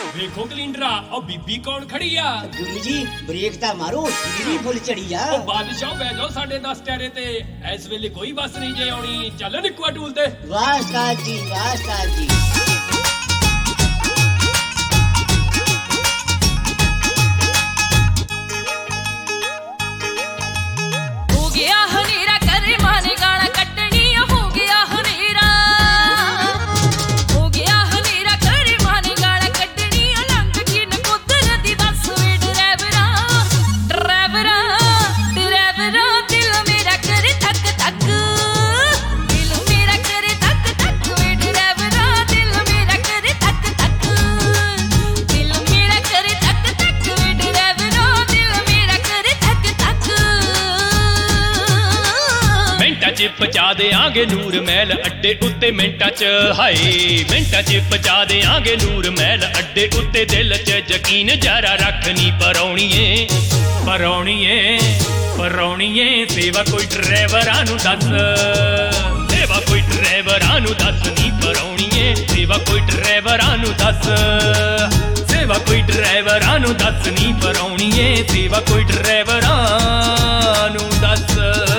ਵੇਖੋ ਕਲਿੰਡਰਾ ਉਹ ਬੀਬੀ ਕੌਣ ਖੜੀ ਆ? ਗੁਰੂ ਜੀ ਬ੍ਰੇਕ ਤਾਂ ਮਾਰੋ, ਮੇਰੀ ਫੁੱਲ ਚੜੀ ਆ। ਉਹ ਬਾਦਸ਼ਾਹ ਬਹਿ ਜਾਓ ਸਾਡੇ 10 ਟੈਰੇ ਤੇ, ਇਸ ਵੇਲੇ ਕੋਈ ਬੱਸ ਨਹੀਂ ਜੇ ਆਉਣੀ। ਚੱਲ ਨਿੱਕੂਆ ਟੂਲ ਤੇ। ਵਾਹ ਉਸਤਾਦ ਜੀ, ਵਾਹ ਉਸਤਾਦ ਜੀ। ਪਹੁੰਚਾ ਦੇਾਂਗੇ ਨੂਰ ਮਹਿਲ ਅੱਡੇ ਉੱਤੇ ਮਿੰਟਾਂ 'ਚ, ਹਾਏ ਮਿੰਟਾਂ 'ਚ ਪਹੁੰਚਾ ਦੇਾਂਗੇ ਨੂਰ ਮਹਿਲ ਅੱਡੇ ਉੱਤੇ। ਦਿਲ 'ਚ ਯਕੀਨ ਜਰਾ ਰੱਖਣੀ ਪਰੌਣੀਏ, ਪਰੌਣੀਏ, ਪਰੌਣੀਏ। ਸੇਵਾ ਕੋਈ ਡਰਾਈਵਰਾਂ ਨੂੰ ਦੱਸ, ਸੇਵਾ ਕੋਈ ਡਰਾਈਵਰਾਂ ਨੂੰ ਦੱਸ ਨੀ ਪਰੌਣੀਏ। ਸੇਵਾ ਕੋਈ ਡਰਾਈਵਰਾਂ ਨੂੰ ਦੱਸ, ਸੇਵਾ ਕੋਈ ਡਰਾਈਵਰਾਂ ਨੂੰ ਦੱਸ ਨੀ ਪਰੌਣੀਏ। ਸੇਵਾ ਕੋਈ ਡਰਾਈਵਰਾਂ ਨੂੰ ਦੱਸ।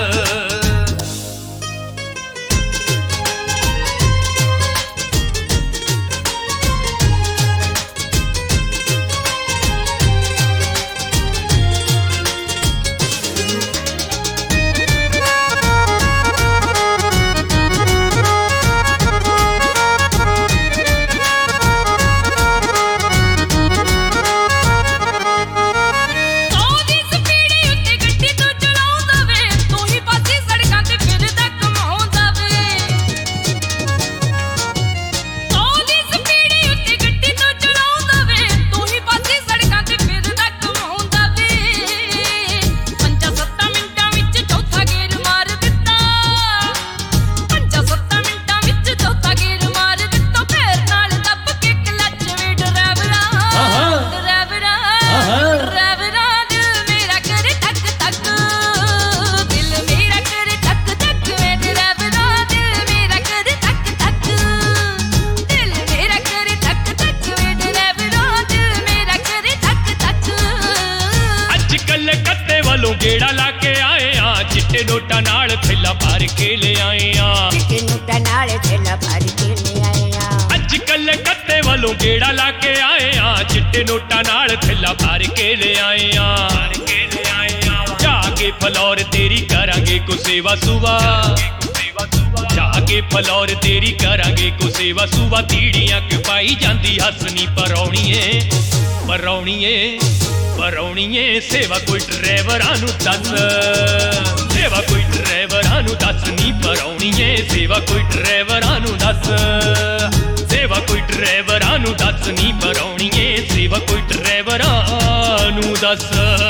ਗੇੜਾ ਲਾ ਕੇ ਆਏ ਆ, ਚਿੱਟੇ ਨੋਟਾਂ ਨਾਲ ਥੈਲਾ ਭਰ ਕੇ ਲੈ ਆਏ ਆ, ਚਿੱਟੇ ਨੋਟਾਂ ਨਾਲ ਥੈਲਾ ਭਰ ਕੇ ਲੈ ਆਏ ਆ। ਅੱਜ ਕੱਲ ਕੱਤੇ ਵੱਲੋਂ ਗੇੜਾ ਲਾ ਕੇ ਆਏ ਆ, ਚਿੱਟੇ ਨੋਟਾਂ ਨਾਲ ਥੈਲਾ ਭਰ ਕੇ ਲੈ ਆਏ ਆ, ਜਾ ਕੇ ਫਲੌਰ ਤੇਰੀ ਕਰਾਂਗੇ ਕੋ ਸੇਵਾ ਸੁਵਾ, ਜਾ ਕੇ ਫਲੌਰ ਤੇਰੀ ਕਰਾਂਗੇ ਕੋ ਸੇਵਾ ਸੁਵਾ। ਤੀੜੀਆਂ ਕਿ ਪਾਈ ਜਾਂਦੀ ਹੱਸਣੀ ਪਰੌਣੀਏ, ਪਰੌਣੀਏ, ਪਰੌਣੀਏ। ਸੇਵਾ ਕੋਈ ਡਰਾਈਵਰਾਂ ਨੂੰ ਦੱਸ, ਸੇਵਾ ਕੋਈ ਡਰਾਈਵਰਾਂ ਨੂੰ ਦੱਸ ਨੀ ਪਰੌਣੀਏ। ਸੇਵਾ ਕੋਈ ਡਰਾਈਵਰਾਂ ਨੂੰ ਦੱਸ, ਸੇਵਾ ਕੋਈ ਡਰਾਈਵਰਾਂ ਨੂੰ ਦੱਸ ਨੀ ਪਰੌਣੀਏ। ਸੇਵਾ ਕੋਈ ਡਰਾਈਵਰਾਂ ਨੂੰ ਦੱਸ।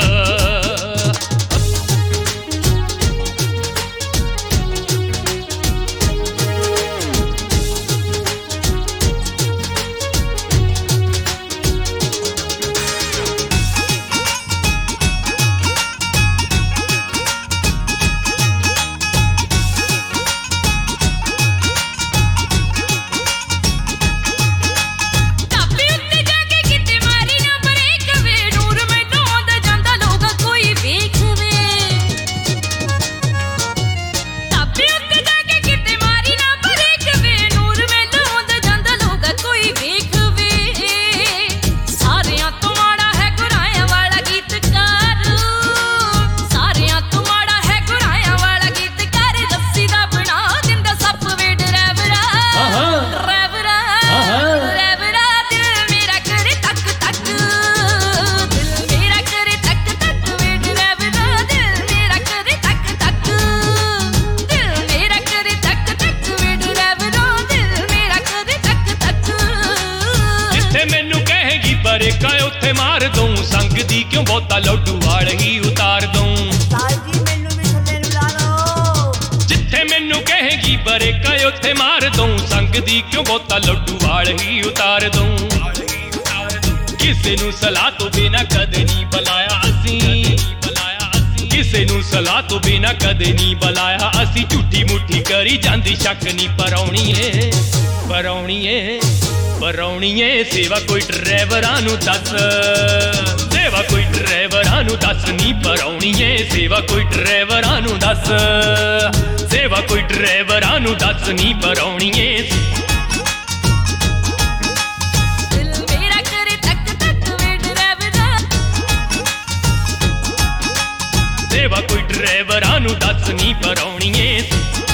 ਬਰੇਕਾਂ ਉੱਥੇ ਮਾਰ ਦਊਂ, ਸੰਗ ਦੀ ਕਿਉਂ ਬਹੁਤਾ ਲੱਡੂ ਵਾਲ ਹੀ ਉਤਾਰ ਦਊਂ। ਸਾਜੀ ਮੈਨੂੰ ਵੀ ਥੱਲੇ ਨੂੰ ਲਾ ਲਓ, ਜਿੱਥੇ ਮੈਨੂੰ ਕਹੇਗੀ ਬਰੇਕਾਂ ਉੱਥੇ ਮਾਰ ਦਊਂ, ਸੰਗ ਦੀ ਕਿਉਂ ਬਹੁਤਾ ਲੱਡੂ ਵਾਲ ਹੀ ਉਤਾਰ ਦਊਂ। ਕਿਸੇ ਨੂੰ ਸਲਾਹ ਤੋਂ ਬਿਨਾਂ ਕਦੇ ਨਹੀਂ ਬੁਲਾਇਆ ਅਸੀਂ, ਕਿਸੇ ਨੂੰ ਸਲਾਹ ਤੋਂ ਬਿਨਾਂ ਕਦੇ ਨਹੀਂ ਬੁਲਾਇਆ ਅਸੀਂ। ਝੂਠੀ ਮੁੱਠੀ ਕਰੀ ਜਾਂਦੀ ਸ਼ੱਕ ਨਹੀਂ ਪਰੌਣੀਏ, ਪਰੌਣੀਏ, ਪਰਾਉਣੀਏ ਸੇਵਾ ਕੋਈ ਡਰਾਈਵਰਾਂ ਨੂੰ ਦੱਸ, ਸੇਵਾ ਕੋਈ ਡਰਾਈਵਰਾਂ ਨੂੰ ਦੱਸ ਨੀ ਪਰਾਉਣੀਏ ਸੇਵਾ ਕੋਈ ਡਰਾਈਵਰਾਂ ਨੂੰ ਦੱਸ, ਸੇਵਾ ਕੋਈ ਡਰਾਈਵਰਾਂ ਨੂੰ ਦੱਸ ਨੀ ਪਰਾਉਣੀਏ ਸੇਵਾ ਕੋਈ ਡਰਾਈਵਰਾਂ ਨੂੰ ਦੱਸ ਨੀ ਪਰਾਉਣੀਏ